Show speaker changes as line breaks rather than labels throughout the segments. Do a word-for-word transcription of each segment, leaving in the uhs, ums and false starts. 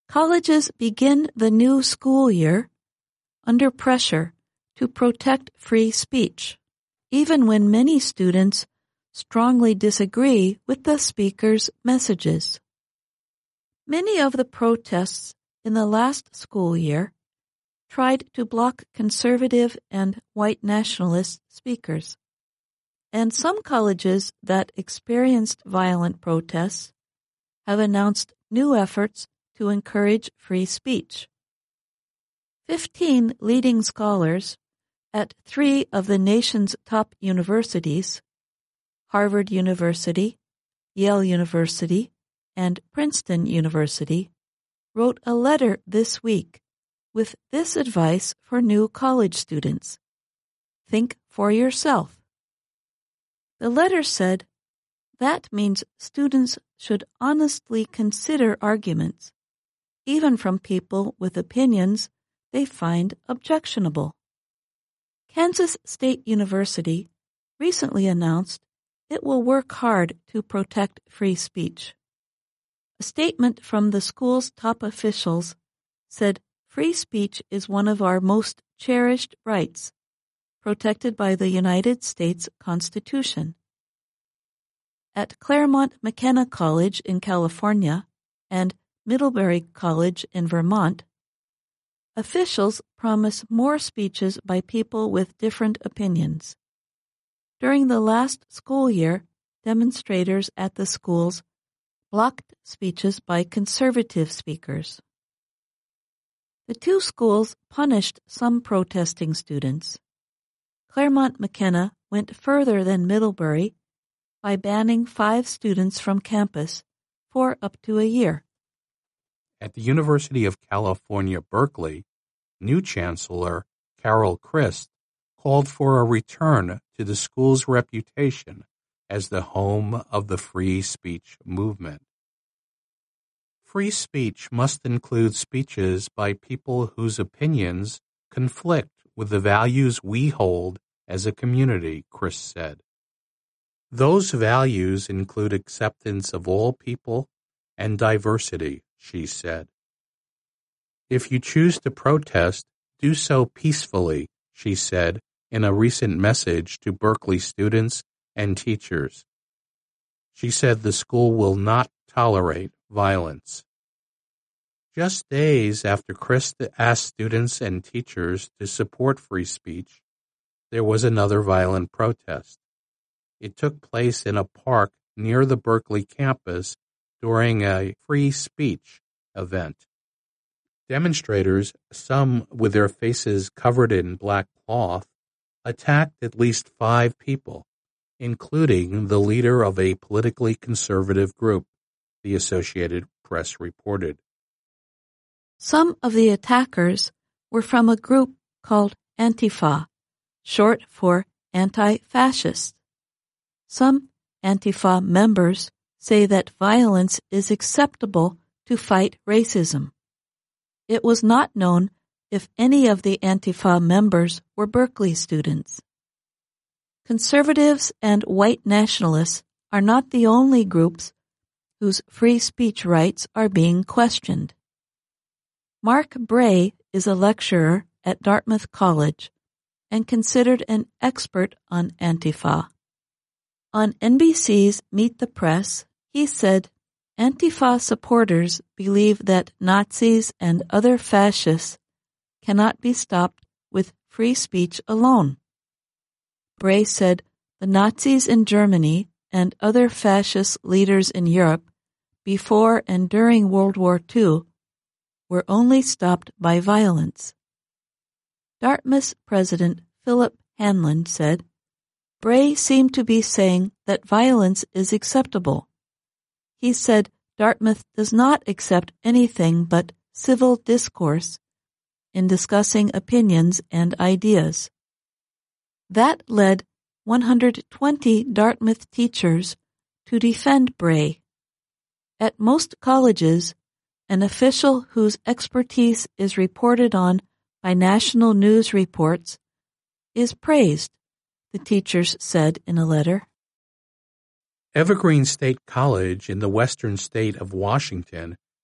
Colleges begin the new school year under pressure to protect free speech, even when many students strongly disagree with the speaker's messages. Many of the protests in the last school year tried to block conservative and white nationalist speakers, and some colleges that experienced violent protests have announced new efforts to encourage free speech. Fifteen leading scholars at three of the nation's top universities, Harvard University, Yale University, and Princeton University, wrote a letter this week with this advice for new college students. Think for yourself. The letter said, that means students should honestly consider arguments, even from people with opinions they find objectionable. Kansas State University recently announced it will work hard to protect free speech. A statement from the school's top officials said free speech is one of our most cherished rights, protected by the United States Constitution. At Claremont McKenna College in California and Middlebury College in Vermont, officials promise more speeches by people with different opinions. During the last school year, demonstrators at the schools blocked speeches by conservative speakers. The two schools punished some protesting students. Claremont McKenna went further than Middlebury by banning five students from campus for up to a year.
At the University of California, Berkeley, new Chancellor Carol Christ called for a return to the school's reputation as the home of the free speech movement. Free speech must include speeches by people whose opinions conflict with the values we hold as a community, Christ said. Those values include acceptance of all people and diversity, she said. If you choose to protest, do so peacefully, she said in a recent message to Berkeley students and teachers. She said the school will not tolerate violence. Just days after Christ asked students and teachers to support free speech, there was another violent protest. It took place in a park near the Berkeley campus during a free speech event. Demonstrators, some with their faces covered in black cloth, attacked at least five people, including the leader of a politically conservative group, the Associated Press reported.
Some of the attackers were from a group called Antifa, short for anti-fascist. Some Antifa members say that violence is acceptable to fight racism. It was not known if any of the Antifa members were Berkeley students. Conservatives and white nationalists are not the only groups whose free speech rights are being questioned. Mark Bray is a lecturer at Dartmouth College and considered an expert on Antifa. On N B C's Meet the Press, he said, Antifa supporters believe that Nazis and other fascists cannot be stopped with free speech alone. Bray said the Nazis in Germany and other fascist leaders in Europe before and during World War Two were only stopped by violence. Dartmouth President Philip Hanlon said, Bray seemed to be saying that violence is acceptable. He said Dartmouth does not accept anything but civil discourse in discussing opinions and ideas. That led one hundred twenty Dartmouth teachers to defend Bray. At most colleges, an official whose expertise is reported on by national news reports is praised, the teachers said in a letter.
Evergreen State College in the western state of Washington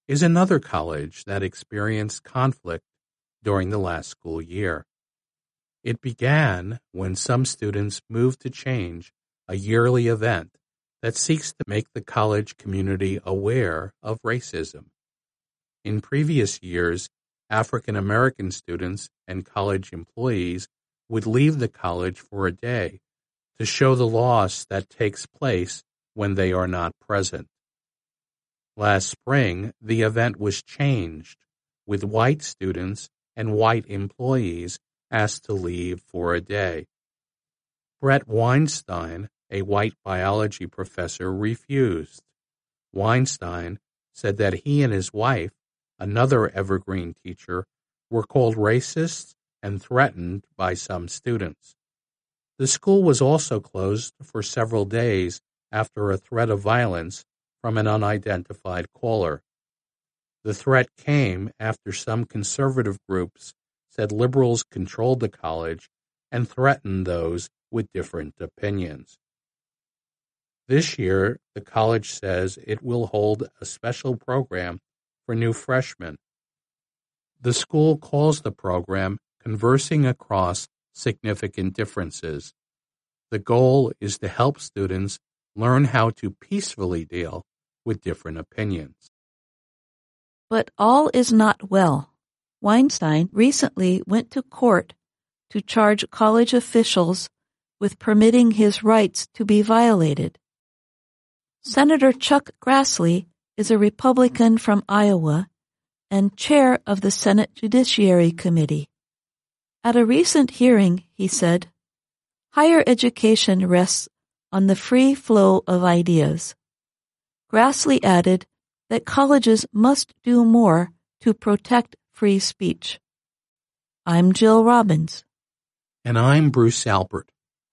is another college that experienced conflict during the last school year. It began when some students moved to change a yearly event that seeks to make the college community aware of racism. In previous years, African American students and college employees would leave the college for a day to show the loss that takes place when they are not present. Last spring, the event was changed, with white students and white employees asked to leave for a day. Brett Weinstein, a white biology professor, refused. Weinstein said that he and his wife, another Evergreen teacher, were called racists and threatened by some students. The school was also closed for several days after a threat of violence from an unidentified caller. The threat came after some conservative groups said liberals controlled the college and threatened those with different opinions. This year, the college says it will hold a special program for new freshmen. The school calls the program Conversing Across Significant Differences. The goal is to help students learn how to peacefully deal with different opinions.
But all is not well. Weinstein recently went to court to charge college officials with permitting his rights to be violated. Senator Chuck Grassley is a Republican from Iowa and chair of the Senate Judiciary Committee. At a recent hearing, he said, "Higher education rests on the free flow of ideas." Grassley added that colleges must do more to protect free speech. I'm Jill Robbins.
And I'm Bruce Albert.